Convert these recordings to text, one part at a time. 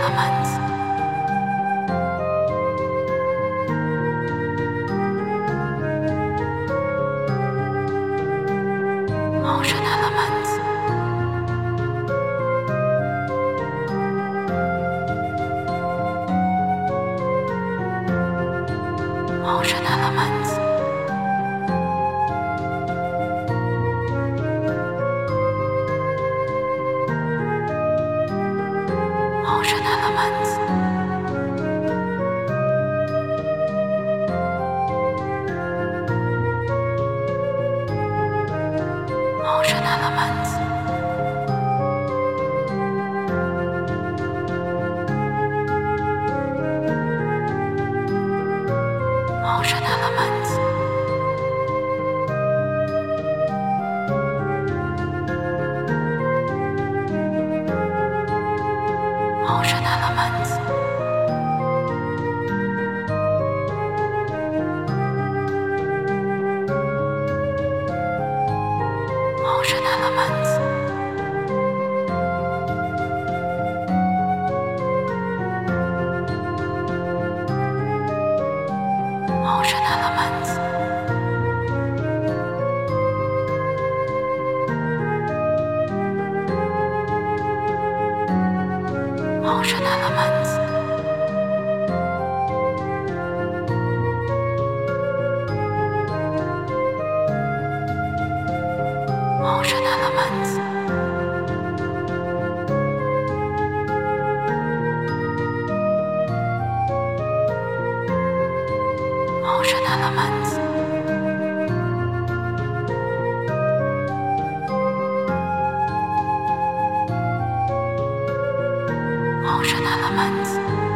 Elements. Motion elements. Motion elements. Motion elements. Motion elements. Motion elements. Motion elements. Motion elements. Motion elements. Motion elements. Motion elements. Motion elements. Motion elements.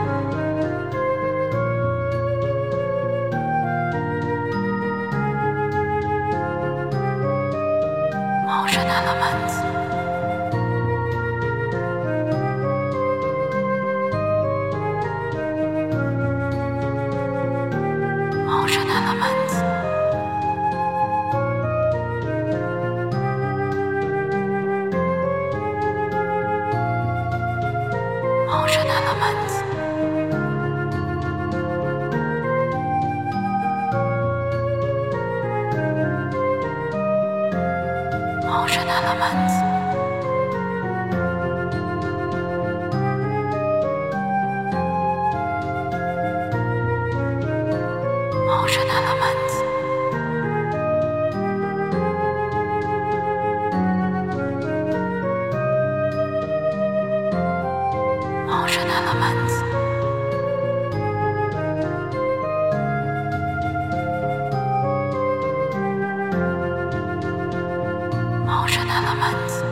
Motion elements. Motion elements. Motion elements. Motion elements. Motion elements. Motion elements. Motion elements.